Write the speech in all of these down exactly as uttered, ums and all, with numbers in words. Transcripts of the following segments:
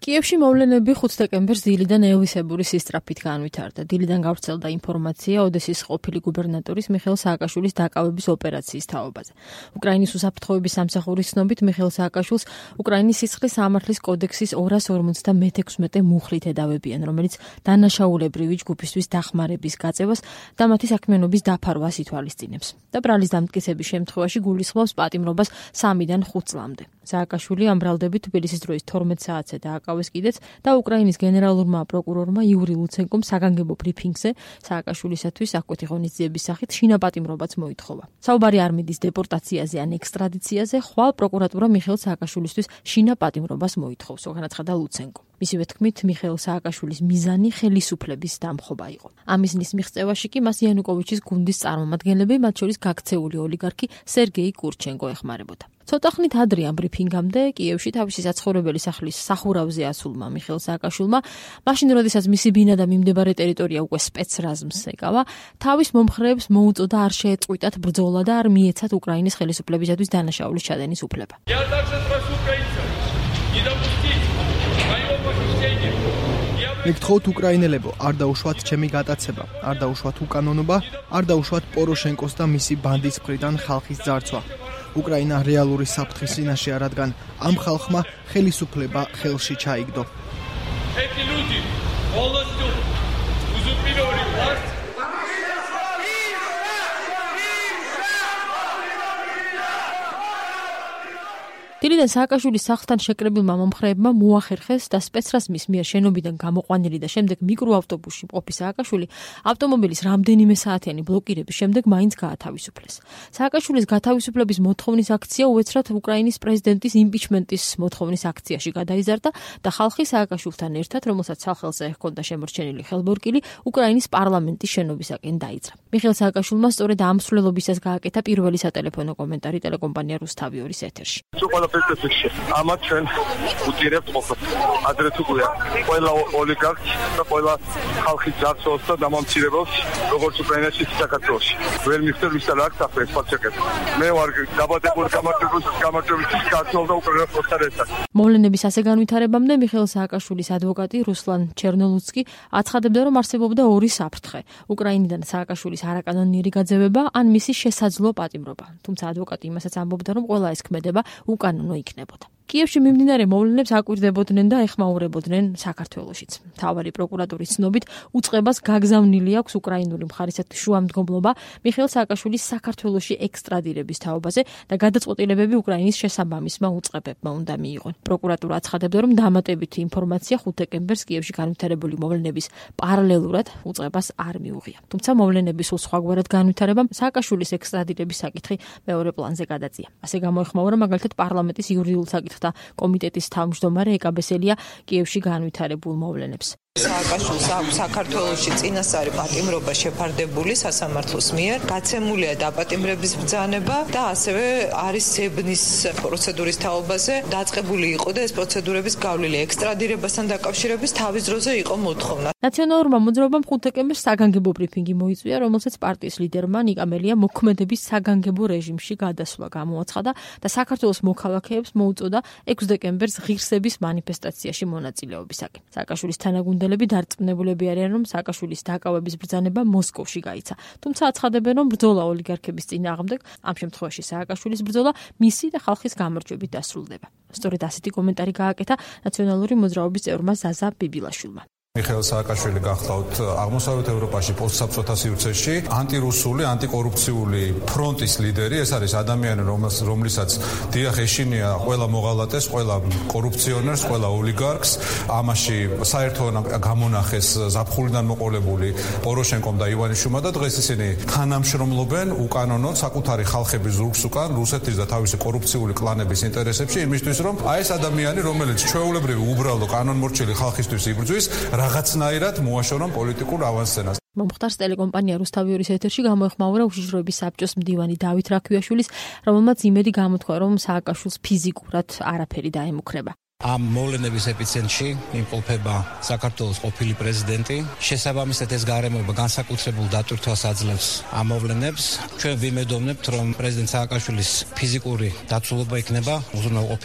კიევში მოვლენები ხუთი დეკემბერს დილიდან ელისებური სისწრაფით განვითარდა. დილიდან გავრცელდა ინფორმაცია ოდესის ყოფილი გუბერნატორის მიხეილ სააკაშვილის დაკავების ოპერაციის თაობაზე. უკრაინის უსაფრთხოების სამსახურის ცნობით მიხეილ სააკაშვილს უკრაინის სისხლის სამართლის კოდექსის ორას ორმოცდამეექვსმეტე მუხლით ედავებიან, რომელიც დანაშაულებრივი ჯგუფისთვის დახმარების გაწევას და მათი საქმიანობის დაფარვას ითვალისწინებს. და ბრალის დამტკიცების შემთხვევაში გულისხმობს პატიმრობას სამიდან ხუთ წლამდე. სააკაშვილი ამ ბრალდებით თბილისის დროის თორმეტ საათზე დააკავეს კიდეც და უკრაინის გენერალურმა პროკურორმა იური ლუცენკომ საგანგებო ბრიფინგზე სააკაშვილისათვის აკვეთი ღონისძიების სახით შინაპატიმრობაც მოითხოვა. საუბარი არ მიდის დეპორტაციაზე ან ექსტრადიციაზე, ხვალ პროკურატურა მიხეილ სააკაშვილისთვის შინაპატიმრობას მოითხოვს, განაცხადა ლუცენკო. მისივე თქმით, მიხეილ სააკაშვილის მიზანი ხელისუფლების დამხობა იყო. ამ მიზნის მიღწევაში კი მას იანუკოვიჩის გუნდის წარმომადგენლები, მათ შორის გაქცეული ოლიგარქი სერგეი კურჩენკო ეხმარებოდა. ცოტა ხნით ადრე ამ ბრიფინგამდე კიევში თავისი საცხოვრებელი სახლის სახურავზე ასულმა მიხეილ სააკაშვილმა, მაშინ როდესაც მისი ბინა და მიმდებარე ტერიტორია უკვე სპეცრაზმს ეკავა, თავის მომხრეებს მოუწოდა არ შეეწყვიტათ ბრძოლა და არ მიეცათ უკრაინის ხელისუფლებისათვის დანაშაულის ჩადენის უფლება. მიგთხოვთ უკრაინელებო, არ დაუშვათ ჩემი გატაცება, არ დაუშვათ უკანონობა, არ დაუშვათ პოროშენკოს და მისი ბანდის მხრიდან ხალხის ძარცვა. უკრაინა რეალური საფრთხის წინაშეა, რადგან ამ ხალხმა ხელისუფლება ხელში ჩაიგდო. დილიდან სააკაშვილის სახლთან შეკრებილმა მომხრეებმა მოახერხეს და სპეცრაზმის მიერ შენობიდან გამოყვანილი და შემდეგ მიკროავტობუსში მყოფი სააკაშვილი ავტომობილის რამდენიმე საათიანი ბლოკირების შემდეგ მაინც გაათავისუფლეს. სააკაშვილის გათავისუფლების მოთხოვნის აქცია უეცრად უკრაინის პრეზიდენტის იმპიჩმენტის მოთხოვნის აქციაში გადაიზარდა და ხალხი სააკაშვილთან ერთად, რომელსაც სახელზე ჰქონდა შემორჩენილი ხელბორკილი, უკრაინის პარლამენტის შენობისაკენ დაიძრა. მიხეილ სააკაშვილმა სწორედ ამ მსვლელობისას გააკეთა პირველი სატელეფონო კომენტარი ტელეკომპანია რუსთავიორის ეთერში. ამათ ჩვენ უძირებთ ყოფილ ადრეს უყურია ყველა ოლიგარქს და ყველა ხალხის ძარცვას და დამამცირებელს, როგორც უკრაინაში, საქართველოში. ვერ მიხდარ ვის და რა აქვს ახლა ეს ფაქტები. მე ვარ დაბადებული გამარჯვების გამარჯვების საქართველოს და უკრაინის პოსტარესთან. მოვლენების ასე განვითარებამდე მიხეილ სააკაშვილის ადვოკატი რუსლან ჩერნოლუცკი აცხადებდა, რომ არსებობდა ორი საფრთხე: უკრაინიდან სააკაშვილის არაკანონიერი გაძევება ან მისი შესაძლო პატიმრობა. თუმცა ადვოკატი იმასაც ამბობდა, რომ ყველა ეს ქმედება უკანონო იქნებოდა. კიევში მიმდინარე მოვლენებს აკვირდებოდნენ და ეხმაურებოდნენ საქართველოშიც. მთავარი პროკურატურის ცნობით უწყებას გაგზავნილი აქვს უკრაინული მხარისათვის შუამდგომლობა მიხეილ სააკაშვილის საქართველოში ექსტრადირების თაობაზე და გადაწყვეტილებები უკრაინის შესაბამისმა უწყებებმა უნდა მიიღონ. პროკურატურა აცხადებდა, რომ დამატებითი ინფორმაცია ხუთი დეკემბერს კიევში განვითარებული მოვლენების პარალელურად უწყებას არ მიუღია. თუმცა მოვლენების სულ სხვაგვარად განვითარებამ სააკაშვილის ექსტრადირების საკითხი მეორე პლანზე გადაწია. ასე გამოეხმაურა მაგალითად პარლამენტის იურიდიულ საკითხთა კომიტეტის თავმჯდომარე ეკაბესელია კიევში განვითარებულ მოვლენებს. სააკაშვილს აქვს საქართველოში წინასწარი პატიმრობა შეფარდებული სასამართლოს მიერ, გაცემულია დაპატიმრების ბრძანება და ასევე არის ზებნის პროცედურის თაობაზე დაწყებული იყო და ეს პროცედურების გავლილი ექსტრადირებასთან დაკავშირების თავის დროზე იყო მოთხოვნა. ნაციონალურმა მოძრაობამ ხუთი დეკემბერს საგანგებო ბრიფინგი მოიწვია, რომელსაც პარტიის ლიდერმა ნიკამელია მოქმედების საგანგებო რეჟიმში გადასვლა გამოაცხადა და საქართველოს მოქალაქეებს მოუწოდა ექვსი დეკემბერს ღირსების მანიფესტაციაში მონაწილეობისაკენ. სააკაშვილის თანაგუნდელები დარწმუნებულები არიან, რომ სააკაშვილის დაკავების ბრძანება მოსკოვში გაიცა. თუმცა აცხადებენ, რომ ბრძოლა ოლიგარქების წინააღმდეგ, ამ შემთხვევაში სააკაშვილის ბრძოლა, მისი და ხალხის გამარჯვებით დასრულდება. სწორედ ასეთი კომენტარი გააკეთა ნაციონალური მოძრაობის წევრმა ზაზა ბიბილაშვილმა. მიხეილ სააკაშვილი გახლავთ აღმოსავლეთ ევროპაში პოსტსაბჭოთა სივრცეში ანტირუსული, ანტიკორუფციული ფრონტის ლიდერი. ეს არის ადამიანი, რომლისაც დიახ ეშინია ყველა მოღალატეს, ყველა კორუფციონერს, ყველა ოლიგარქს. ამაში საერთოდ გამონახეს ზაფხულიდან მოყოლებული პოროშენკომ და ივანიშვილმა და დღეს ისინი თანამშრომლობენ უკანონოდ საკუთარი ხალხების ზურგს უკან რუსეთის და თავისი კორუფციული კლანების ინტერესებში, იმისთვის რომ აი ეს ადამიანი, რომელიც ჩვეულებრივი უბრალო კანონმორჩილი ხალხისთვის იბრძვის, რაღაცნაირად მოაშორონ პოლიტიკურ ავანსცენას. მომხდარს ტელეკომპანია რუსთავიორის ეთერში გამოეხმაურა უშიშროების საბჭოს მდივანი დავით რაქვიაშვილის, რომელმაც იმედი გამოთქვა, რომ სააკაშვილს ფიზიკურად არაფერი დაემუქრება. ამ მოვლენების ეპიცენტრში იმყოფება საქართველოს ყოფილი პრეზიდენტი. შესაბამისად ეს გარემოება განსაკუთრებულ დატვირთვას აძლევს ამ მოვლენებს. ჩვენ ვიმედოვნებთ, რომ პრეზიდენტ სააკაშვილის ფიზიკური დაცულობა იქნება უზრუნველყოფილი.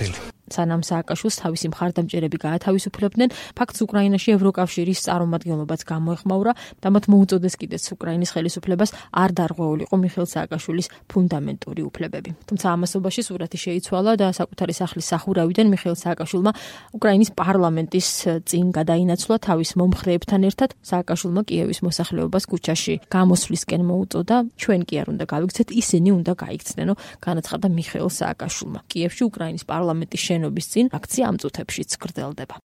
სანამ სააკაშვილს თავისი მხარდამჭერები გაათავისუფლებდნენ, ფაქტს უკრაინაში ევროკავშირის წარმომადგენლობაც გამოეხმაურა და მათ მოუწოდეს კიდეც უკრაინის ხელისუფლებას არ დარღვეულიყო მიხეილ სააკაშვილის ფუნდამენტური უფლებები. თუმცა ამასობაში სურათი შეიცვალა და საკუთარი სახლის სახურავიდან მიხეილ სააკაშვილმა უკრაინის პარლამენტის წინ გადაინაცვლა თავის მომხრეებთან ერთად. სააკაშვილმა კიევის მოსახლეობას ქუჩაში გამოსვლისკენ მოუწოდა. ჩვენ კი არ უნდა გავიქცეთ, ისინი უნდა გაიქცნენო, განაცხადა მიხეილ სააკაშვილმა. კიევში უკრაინის პარლამენტის შენობის წინ აქცია ამ წუთებშიც გრძელდება.